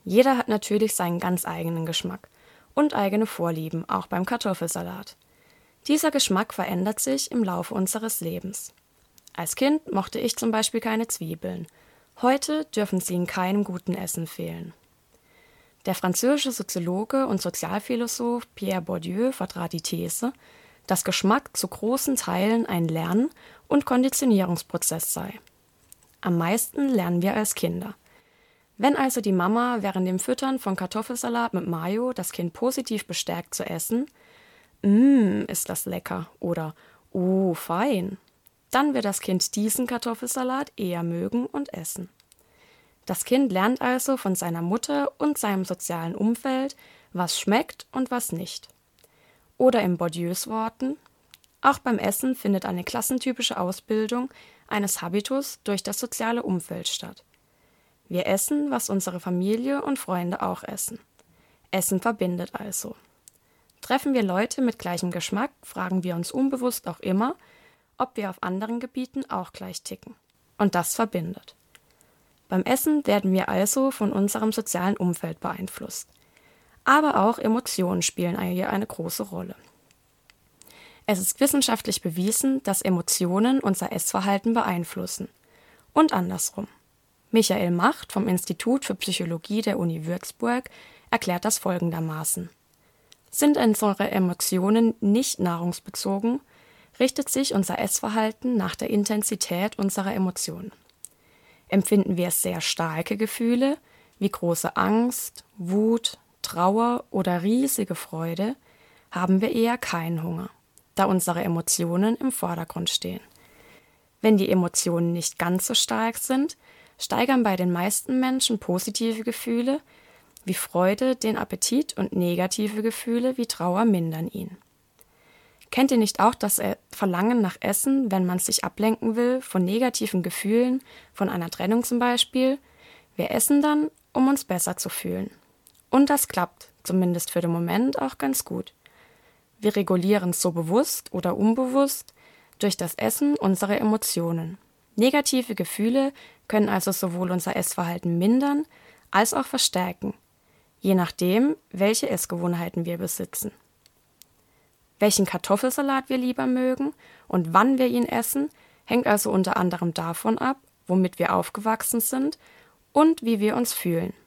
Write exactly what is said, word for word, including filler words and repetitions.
Jeder hat natürlich seinen ganz eigenen Geschmack und eigene Vorlieben, auch beim Kartoffelsalat. Dieser Geschmack verändert sich im Laufe unseres Lebens. Als Kind mochte ich zum Beispiel keine Zwiebeln. Heute dürfen sie in keinem guten Essen fehlen. Der französische Soziologe und Sozialphilosoph Pierre Bourdieu vertrat die These, dass Geschmack zu großen Teilen ein Lern- und Konditionierungsprozess sei. Am meisten lernen wir als Kinder. Wenn also die Mama während dem Füttern von Kartoffelsalat mit Mayo das Kind positiv bestärkt zu essen, »Mmm, ist das lecker« oder »Oh, fein«, dann wird das Kind diesen Kartoffelsalat eher mögen und essen. Das Kind lernt also von seiner Mutter und seinem sozialen Umfeld, was schmeckt und was nicht. Oder in Bourdieus Worten: Auch beim Essen findet eine klassentypische Ausbildung eines Habitus durch das soziale Umfeld statt. Wir essen, was unsere Familie und Freunde auch essen. Essen verbindet also. Treffen wir Leute mit gleichem Geschmack, fragen wir uns unbewusst auch immer, ob wir auf anderen Gebieten auch gleich ticken. Und das verbindet. Beim Essen werden wir also von unserem sozialen Umfeld beeinflusst. Aber auch Emotionen spielen hier eine große Rolle. Es ist wissenschaftlich bewiesen, dass Emotionen unser Essverhalten beeinflussen. Und andersrum. Michael Macht vom Institut für Psychologie der Uni Würzburg erklärt das folgendermaßen: Sind unsere Emotionen nicht nahrungsbezogen, richtet sich unser Essverhalten nach der Intensität unserer Emotionen. Empfinden wir sehr starke Gefühle, wie große Angst, Wut, Trauer oder riesige Freude, haben wir eher keinen Hunger, da unsere Emotionen im Vordergrund stehen. Wenn die Emotionen nicht ganz so stark sind, steigern bei den meisten Menschen positive Gefühle wie Freude den Appetit und negative Gefühle wie Trauer mindern ihn. Kennt ihr nicht auch das Verlangen nach Essen, wenn man sich ablenken will von negativen Gefühlen, von einer Trennung zum Beispiel? Wir essen dann, um uns besser zu fühlen. Und das klappt, zumindest für den Moment, auch ganz gut. Wir regulieren so bewusst oder unbewusst durch das Essen unsere Emotionen. Negative Gefühle können also sowohl unser Essverhalten mindern als auch verstärken, je nachdem, welche Essgewohnheiten wir besitzen. Welchen Kartoffelsalat wir lieber mögen und wann wir ihn essen, hängt also unter anderem davon ab, womit wir aufgewachsen sind und wie wir uns fühlen.